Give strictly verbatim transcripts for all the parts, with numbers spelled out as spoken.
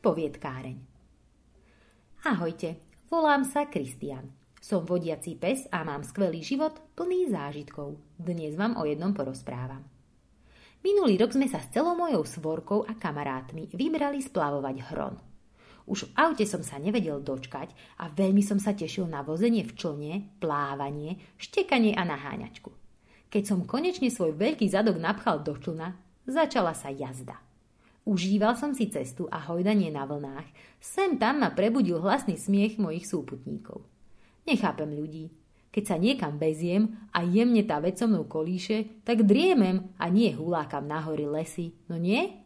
Poviedkáreň. Ahojte, volám sa Kristián. Som vodiaci pes a mám skvelý život plný zážitkov. Dnes vám o jednom porozprávam. Minulý rok sme sa s celou mojou svorkou a kamarátmi vybrali splavovať Hron. Už v aute som sa nevedel dočkať a veľmi som sa tešil na vozenie v člne, plávanie, štekanie a naháňačku. Keď som konečne svoj veľký zadok napchal do člna, začala sa jazda. Užíval som si cestu a hojdanie na vlnách. Sem tam ma prebudil hlasný smiech mojich súputníkov. Nechápem ľudí. Keď sa niekam beziem a jemne tá vec so mnou kolíše, tak driemem a nie hulákam na hory lesy. No nie?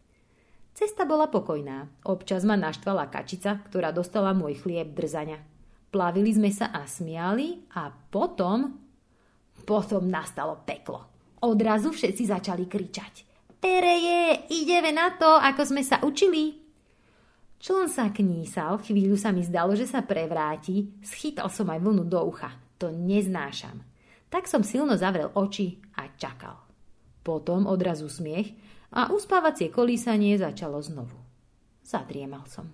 Cesta bola pokojná. Občas ma naštvala kačica, ktorá dostala môj chlieb drzaňa. Plavili sme sa a smiali a potom... Potom nastalo peklo. Odrazu všetci začali kričať. Pereje, ideme na to, ako sme sa učili. Čln sa knísal, chvíľu sa mi zdalo, že sa prevráti, schytal som aj vlnu do ucha. To neznášam. Tak som silno zavrel oči a čakal. Potom odrazu smiech a uspávacie kolísanie začalo znovu. Zadriemal som.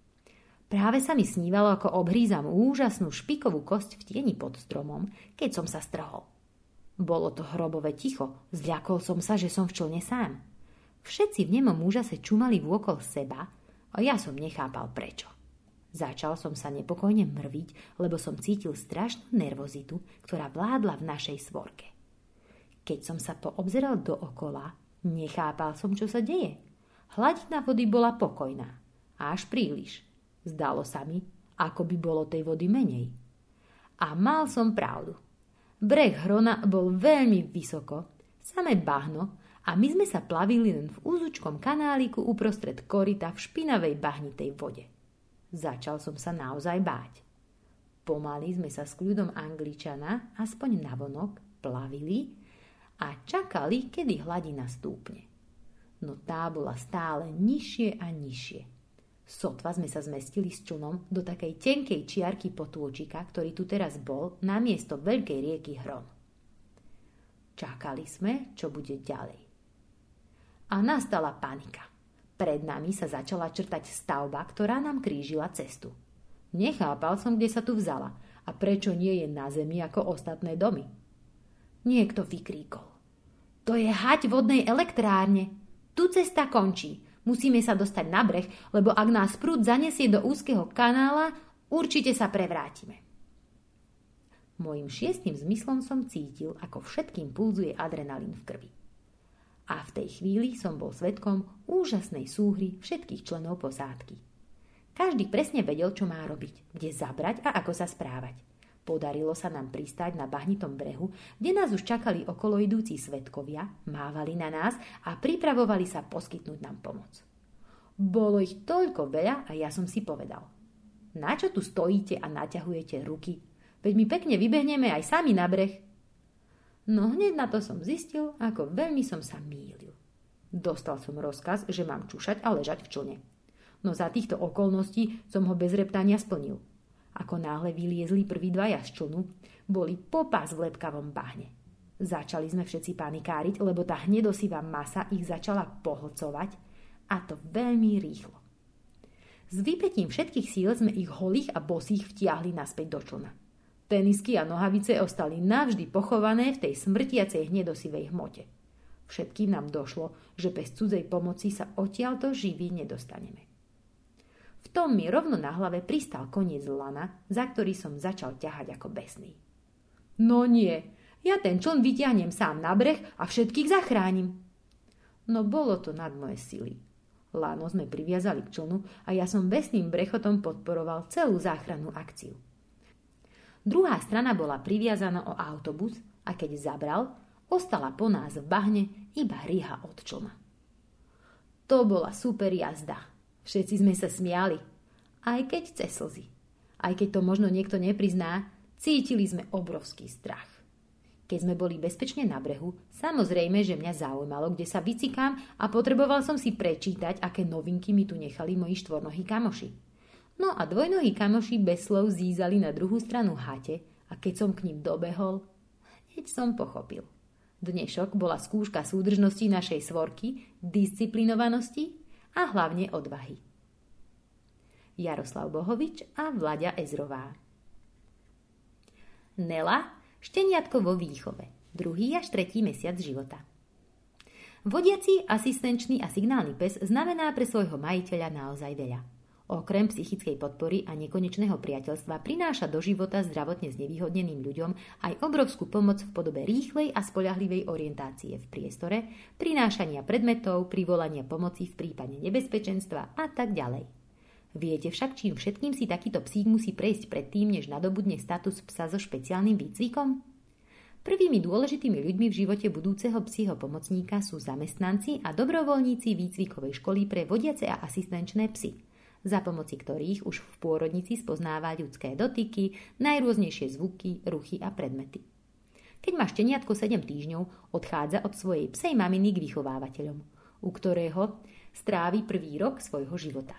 Práve sa mi snívalo, ako obhrízam úžasnú špikovú kosť v tieni pod stromom, keď som sa strhol. Bolo to hrobové ticho, zľakol som sa, že som v člne sám. Všetci v nemom úžase čumali vôkol seba a ja som nechápal prečo. Začal som sa nepokojne mrviť, lebo som cítil strašnú nervozitu, ktorá vládla v našej svorke. Keď som sa poobzeral dookola, nechápal som, čo sa deje. Hladina vody bola pokojná, až príliš. Zdalo sa mi, ako by bolo tej vody menej. A mal som pravdu. Breh Hrona bol veľmi vysoko, samé bahno, a my sme sa plavili len v úzučkom kanáliku uprostred koryta v špinavej bahnitej vode. Začal som sa naozaj báť. Pomaly sme sa s kľudom Angličana, aspoň navonok, plavili a čakali, kedy hladina stúpne. No tá bola stále nižšie a nižšie. Sotva sme sa zmestili s člnom do takej tenkej čiarky potôčika, ktorý tu teraz bol, namiesto veľkej rieky Hron. Čakali sme, čo bude ďalej. A nastala panika. Pred nami sa začala črtať stavba, ktorá nám krížila cestu. Nechápal som, kde sa tu vzala a prečo nie je na zemi ako ostatné domy. Niekto vykríkol. To je hať vodnej elektrárne. Tu cesta končí. Musíme sa dostať na breh, lebo ak nás prúd zanesie do úzkeho kanála, určite sa prevrátime. Mojím šiestym zmyslom som cítil, ako všetkým pulzuje adrenalín v krvi. A v tej chvíli som bol svedkom úžasnej súhry všetkých členov posádky. Každý presne vedel, čo má robiť, kde zabrať a ako sa správať. Podarilo sa nám pristáť na bahnitom brehu, kde nás už čakali okolo idúci svedkovia, mávali na nás a pripravovali sa poskytnúť nám pomoc. Bolo ich toľko veľa a ja som si povedal. Na čo tu stojíte a naťahujete ruky? Veď my pekne vybehneme aj sami na breh. No hneď na to som zistil, ako veľmi som sa mýlil. Dostal som rozkaz, že mám čušať a ležať v člne. No za týchto okolností som ho bez reptania splnil. Ako náhle vyliezli prví dvaja z člnu, boli popás v lepkavom bahne. Začali sme všetci panikáriť, lebo tá hnedosivá masa ich začala pohlcovať, a to veľmi rýchlo. S vypätím všetkých síl sme ich holých a bosých vtiahli naspäť do člna. Tenisky a nohavice ostali navždy pochované v tej smrtiacej hnedosivej hmote. Všetkým nám došlo, že bez cudzej pomoci sa odtiaľto živí nedostaneme. V tom mi rovno na hlave pristal koniec lana, za ktorý som začal ťahať ako besný. No nie, ja ten čln vyťahnem sám na breh a všetkých zachránim. No bolo to nad moje sily. Lano sme priviazali k člnu a ja som besným brechotom podporoval celú záchrannú akciu. Druhá strana bola priviazaná o autobus a keď zabral, ostala po nás v bahne iba riha od člna. To bola super jazda. Všetci sme sa smiali, aj keď cez slzy. Aj keď to možno niekto neprizná, cítili sme obrovský strach. Keď sme boli bezpečne na brehu, samozrejme, že mňa zaujímalo, kde sa vycikám a potreboval som si prečítať, aké novinky mi tu nechali moji štvornohí kamoši. No a dvojnohí kamoši bez slov zízali na druhú stranu hate a keď som k ním dobehol, hneď som pochopil. Dnešok bola skúška súdržnosti našej svorky, disciplinovanosti a hlavne odvahy. Jaroslav Bohovič a Vlaďa Ezrová. Nela, šteniatko vo výchove, druhý až tretí mesiac života. Vodiaci, asistenčný a signálny pes znamená pre svojho majiteľa naozaj veľa. Okrem psychickej podpory a nekonečného priateľstva prináša do života zdravotne znevýhodneným ľuďom aj obrovskú pomoc v podobe rýchlej a spoľahlivej orientácie v priestore, prinášania predmetov, privolania pomoci v prípade nebezpečenstva a tak ďalej. Viete však, čím všetkým si takýto psík musí prejsť predtým, než nadobudne status psa so špeciálnym výcvikom? Prvými dôležitými ľuďmi v živote budúceho psieho pomocníka sú zamestnanci a dobrovoľníci výcvikovej školy pre vodiace a asistenčné psy, za pomoci ktorých už v pôrodnici spoznáva ľudské dotyky, najrôznejšie zvuky, ruchy a predmety. Keď má šteniatko sedem týždňov, odchádza od svojej psej maminy k vychovávateľom, u ktorého strávi prvý rok svojho života.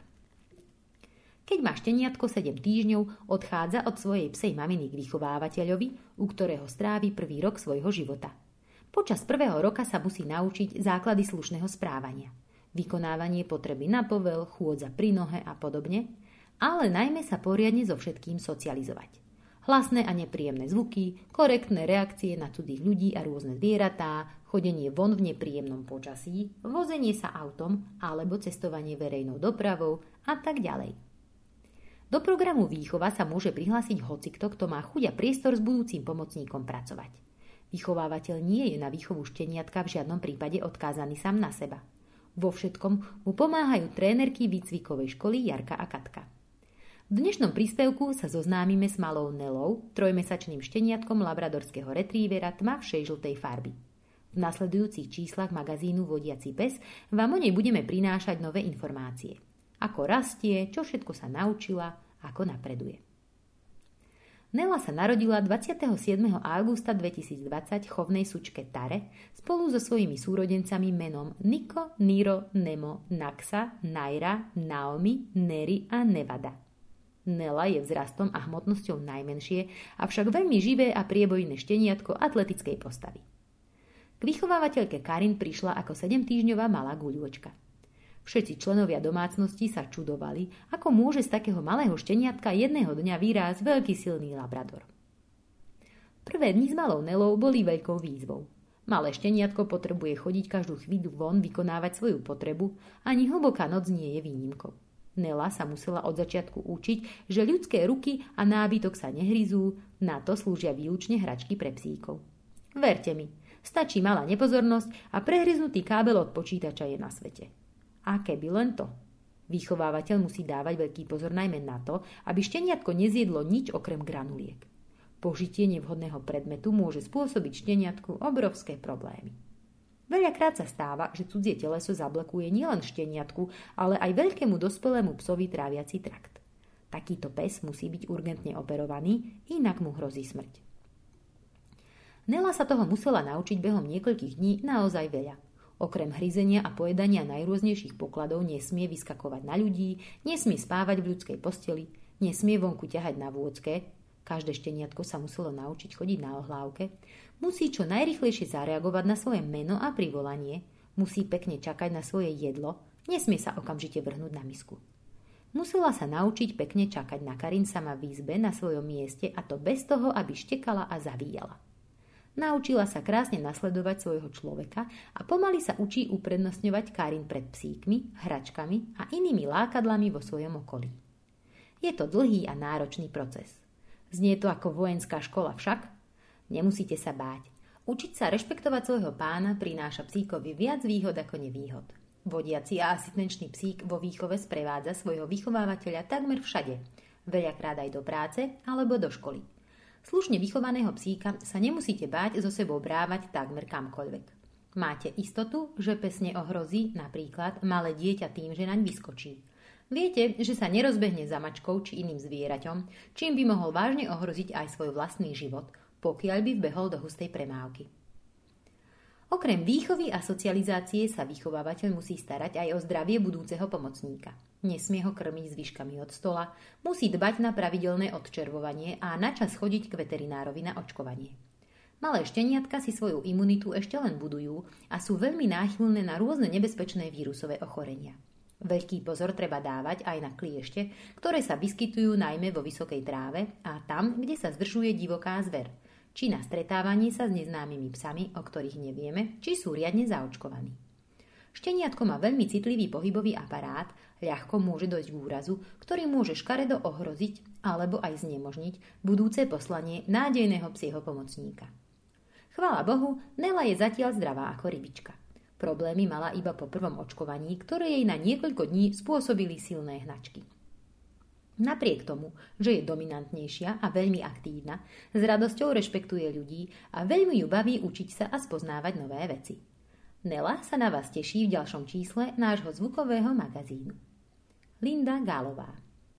Keď má šteniatko sedem týždňov, odchádza od svojej psej maminy k vychovávateľovi, u ktorého strávi prvý rok svojho života. Počas prvého roka sa musí naučiť základy slušného správania, vykonávanie potreby na povel, chôdza pri nohe a podobne, ale najmä sa poriadne so všetkým socializovať. Hlasné a nepríjemné zvuky, korektné reakcie na cudzích ľudí a rôzne zvieratá, chodenie von v nepríjemnom počasí, vozenie sa autom alebo cestovanie verejnou dopravou a tak ďalej. Do programu výchova sa môže prihlásiť hocikto, kto má chuť a priestor s budúcim pomocníkom pracovať. Vychovávateľ nie je na výchovu šteniatka v žiadnom prípade odkázaný sám na seba. Vo všetkom mu pomáhajú trénerky výcvikovej školy Jarka a Katka. V dnešnom príspevku sa zoznámime s malou Nelou, trojmesačným šteniatkom labradorského retrievera tmavšej žltej farby. V nasledujúcich číslach magazínu Vodiaci pes vám o nej budeme prinášať nové informácie. Ako rastie, čo všetko sa naučila, ako napreduje. Nela sa narodila dvadsiateho siedmeho augusta dvetisícdvadsať v chovnej sučke Tare spolu so svojimi súrodencami menom Niko, Niro, Nemo, Naxa, Naira, Naomi, Neri a Nevada. Nela je vzrastom a hmotnosťou najmenšie, avšak veľmi živé a priebojné šteniatko atletickej postavy. K vychovávateľke Karin prišla ako sedemtýždňová malá guľôčka. Všetci členovia domácnosti sa čudovali, ako môže z takého malého šteniatka jedného dňa vyrásť veľký silný labrador. Prvé dni s malou Nelou boli veľkou výzvou. Malé šteniatko potrebuje chodiť každú chvíľu von vykonávať svoju potrebu, ani hlboká noc nie je výnimkou. Nela sa musela od začiatku učiť, že ľudské ruky a nábytok sa nehryzú, na to slúžia výlučne hračky pre psíkov. Verte mi, stačí malá nepozornosť a prehryznutý kábel od počítača je na svete. A keby len to. Vychovávateľ musí dávať veľký pozor najmä na to, aby šteniatko nezjedlo nič okrem granuliek. Požitie nevhodného predmetu môže spôsobiť šteniatku obrovské problémy. Veľakrát sa stáva, že cudzie teleso zablokuje nielen šteniatku, ale aj veľkému dospelému psovi tráviaci trakt. Takýto pes musí byť urgentne operovaný, inak mu hrozí smrť. Nela sa toho musela naučiť behom niekoľkých dní naozaj veľa. Okrem hryzenia a pojedania najrôznejších pokladov nesmie vyskakovať na ľudí, nesmie spávať v ľudskej posteli, nesmie vonku ťahať na vôcke, každé šteniatko sa muselo naučiť chodiť na ohlávke, musí čo najrýchlejšie zareagovať na svoje meno a privolanie, musí pekne čakať na svoje jedlo, nesmie sa okamžite vrhnúť na misku. Musela sa naučiť pekne čakať na Karin sama v izbe na svojom mieste, a to bez toho, aby štekala a zavíjala. Naučila sa krásne nasledovať svojho človeka a pomaly sa učí uprednostňovať Karin pred psíkmi, hračkami a inými lákadlami vo svojom okolí. Je to dlhý a náročný proces. Znie to ako vojenská škola však? Nemusíte sa báť. Učiť sa rešpektovať svojho pána prináša psíkovi viac výhod ako nevýhod. Vodiaci a asistenčný psík vo výchove sprevádza svojho vychovávateľa takmer všade, veľakrát aj do práce alebo do školy. Slušne vychovaného psíka sa nemusíte báť so sebou brávať takmer kamkoľvek. Máte istotu, že pes neohrozí napríklad malé dieťa tým, že naň vyskočí. Viete, že sa nerozbehne za mačkou či iným zvieraťom, čím by mohol vážne ohroziť aj svoj vlastný život, pokiaľ by vbehol do hustej premávky. Okrem výchovy a socializácie sa vychovávateľ musí starať aj o zdravie budúceho pomocníka. Nesmie ho krmiť zvyškami od stola, musí dbať na pravidelné odčervovanie a načas chodiť k veterinárovi na očkovanie. Malé šteniatka si svoju imunitu ešte len budujú a sú veľmi náchylné na rôzne nebezpečné vírusové ochorenia. Veľký pozor treba dávať aj na kliešte, ktoré sa vyskytujú najmä vo vysokej tráve a tam, kde sa zdržuje divoká zver, či na stretávaní sa s neznámymi psami, o ktorých nevieme, či sú riadne zaočkovaní. Šteniatko má veľmi citlivý pohybový aparát, ľahko môže dojsť k úrazu, ktorý môže škaredo ohroziť alebo aj znemožniť budúce poslanie nádejného psieho pomocníka. Chvála Bohu, Nela je zatiaľ zdravá ako rybička. Problémy mala iba po prvom očkovaní, ktoré jej na niekoľko dní spôsobili silné hnačky. Napriek tomu, že je dominantnejšia a veľmi aktívna, s radosťou rešpektuje ľudí a veľmi ju baví učiť sa a spoznávať nové veci. Nela sa na vás teší v ďalšom čísle nášho zvukového magazínu. Linda Gálová.